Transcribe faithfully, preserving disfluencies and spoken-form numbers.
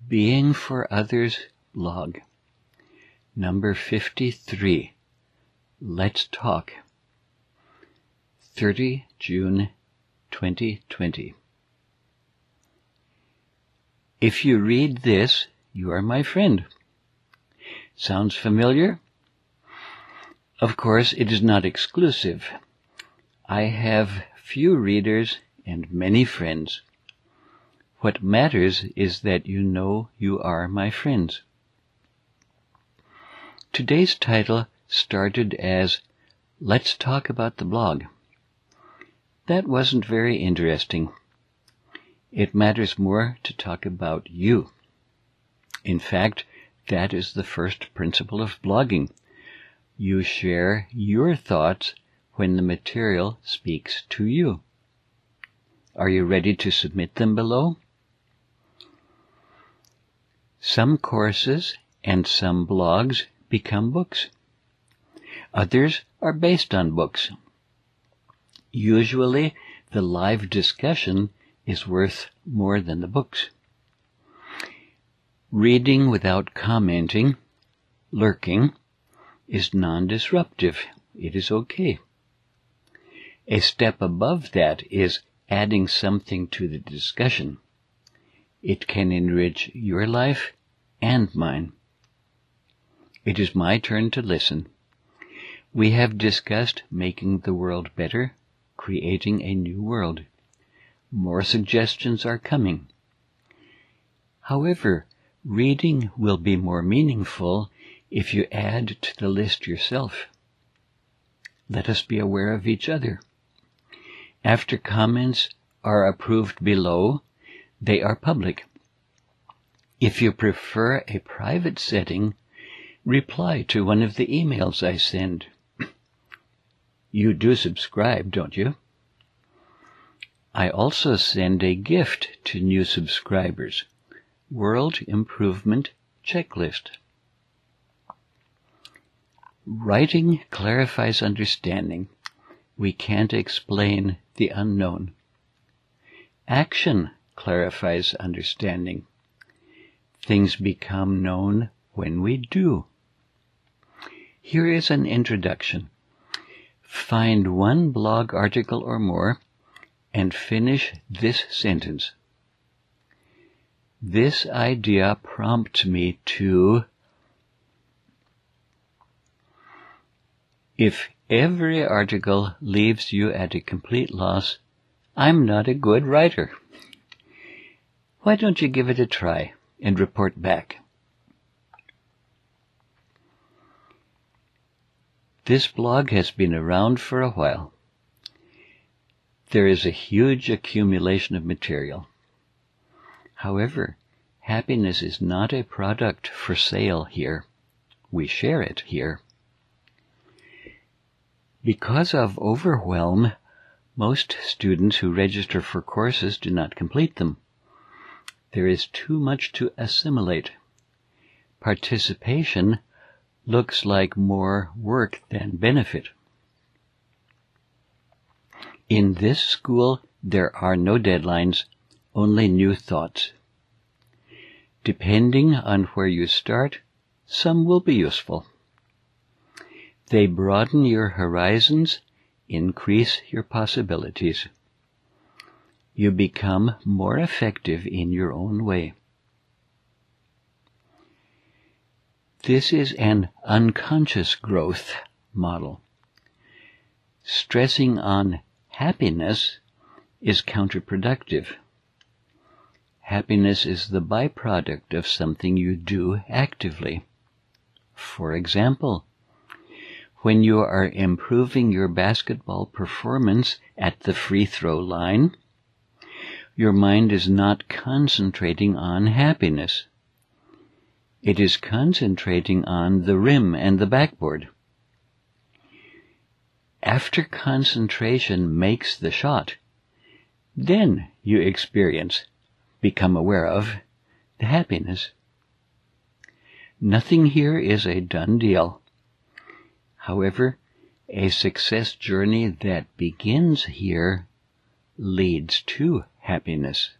Being for Others blog, number fifty-three. Let's talk. thirtieth of June, twenty twenty. If you read this, you are my friend. Sounds familiar? Of course, it is not exclusive. I have few readers and many friends. What matters is that you know you are my friends. Today's title started as Let's Talk About the Blog. That wasn't very interesting. It matters more to talk about you. In fact, that is the first principle of blogging. You share your thoughts when the material speaks to you. Are you ready to submit them below? Some courses and some blogs become books. Others are based on books. Usually, the live discussion is worth more than the books. Reading without commenting, lurking, is non-disruptive. It is okay. A step above that is adding something to the discussion. It can enrich your life and mine. It is my turn to listen. We have discussed making the world better, creating a new world. More suggestions are coming. However, reading will be more meaningful if you add to the list yourself. Let us be aware of each other. After comments are approved below, they are public. If you prefer a private setting, reply to one of the emails I send. You do subscribe, don't you? I also send a gift to new subscribers, World Improvement Checklist. Writing clarifies understanding. We can't explain the unknown. Action clarifies understanding. Things become known when we do. Here is an introduction. Find one blog article or more and finish this sentence. This idea prompts me to... If every article leaves you at a complete loss, I'm not a good writer. Why don't you give it a try and report back? This blog has been around for a while. There is a huge accumulation of material. However, happiness is not a product for sale here. We share it here. Because of overwhelm, most students who register for courses do not complete them. There is too much to assimilate. Participation looks like more work than benefit. In this school, there are no deadlines, only new thoughts. Depending on where you start, some will be useful. They broaden your horizons, increase your possibilities. You become more effective in your own way. This is an unconscious growth model. Stressing on happiness is counterproductive. Happiness is the byproduct of something you do actively. For example, when you are improving your basketball performance at the free throw line, your mind is not concentrating on happiness. It is concentrating on the rim and the backboard. After concentration makes the shot, then you experience, become aware of, the happiness. Nothing here is a done deal. However, a success journey that begins here leads to happiness.